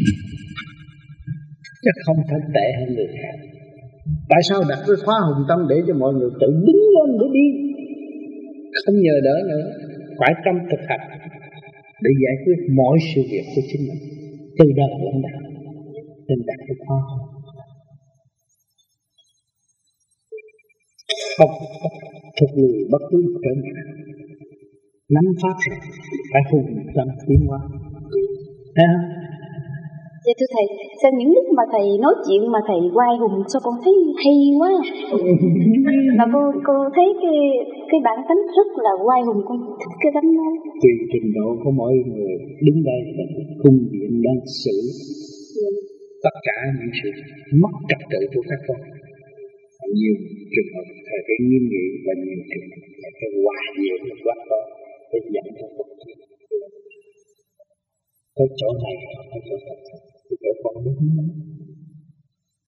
chắc không thể tệ hơn người khác. Tại sao đặt cái khóa hùng tâm? Để cho mọi người tự đứng lên để đi, không nhờ đỡ nữa, phải tâm thực hành để giải quyết mọi sự việc của chính mình, từ đời đến đạo. Nên đặt cái khóa hùng, không thuộc lùi bất cứ một trở ngại, nắm pháp rồi phải hùng tâm tiến hóa. Thấy không? Dạ thưa thầy, sao những lúc mà thầy nói chuyện mà thầy quay hùng sao con thấy hay quá. Mà cô thấy cái bản tính rất là quay hùng, con thích cái tấm đó. Tùy trình độ của mỗi người đứng đây là cung điện đang xử tất cả những sự mất trật tự của các con. Nhiều trường hợp thầy phải nghiêm nghị và nhiều trường hợp thầy phải hòa giải với các con để dẫn cho con tiến. Tới chỗ này, tới chỗ này, thì chỗ con đúng.